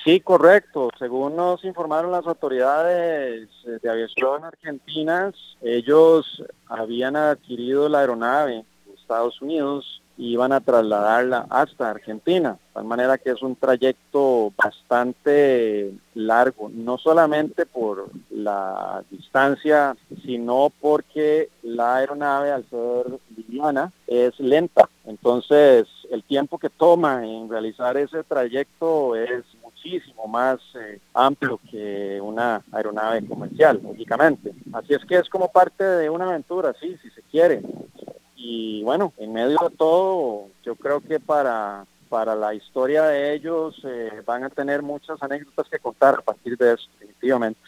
Sí, correcto. Según nos informaron las autoridades de aviación argentinas, ellos habían adquirido la aeronave en Estados Unidos y iban a trasladarla hasta Argentina, de tal manera que es un trayecto bastante largo, no solamente por la distancia, sino porque la aeronave, al ser liviana, es lenta. Entonces, el tiempo que toma en realizar ese trayecto es muchísimo más amplio que una aeronave comercial, lógicamente. Así es que es como parte de una aventura, sí, si se quiere. Y bueno, en medio de todo, yo creo que para la historia de ellos van a tener muchas anécdotas que contar a partir de eso, definitivamente.